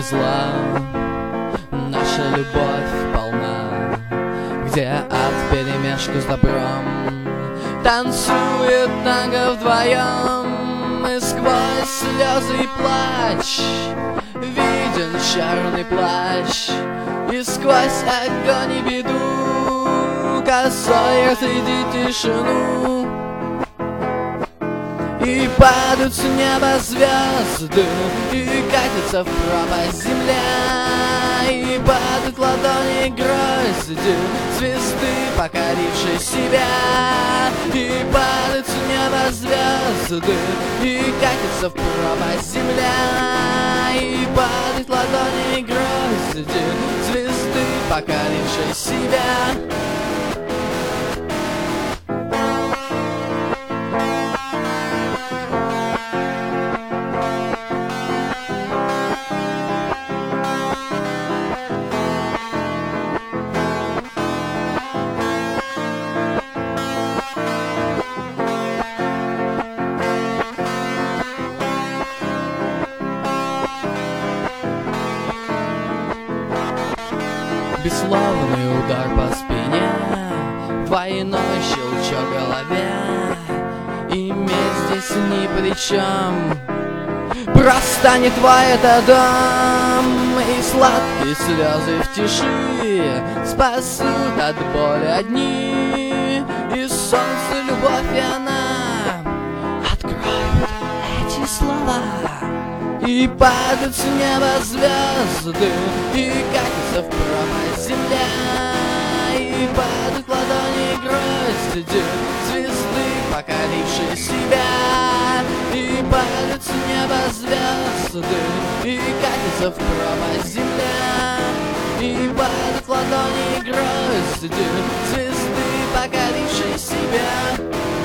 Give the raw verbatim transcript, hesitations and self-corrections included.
зла, наша любовь полна, где ад вперемешку с добром танцует танго вдвоем, и сквозь слезы и плач виден черный плащ, и сквозь огонь и беду косой разрядит тишину. И падают с неба звезды, и катится в пропасть земля, и падают в ладони грозди звезды, покорившей себя. И падают с неба звезды, и катится в пропасть земля, и падают в ладони грозди звезды, покорившей себя. Бесславный удар по спине, двойной щелчок в голове, и месть здесь ни при чем, просто не твой это дом. И сладкие слезы в тиши спасут от боли одни, и солнце, любовь и она откроют эти слова. И падают с неба звезды, и катятся в пропасть земля, и падают в ладони грозди звезды, покорившие себя. И падают с неба звезды, и катятся в пропасть земля, и падают в ладони грозди звезды, покорившие себя.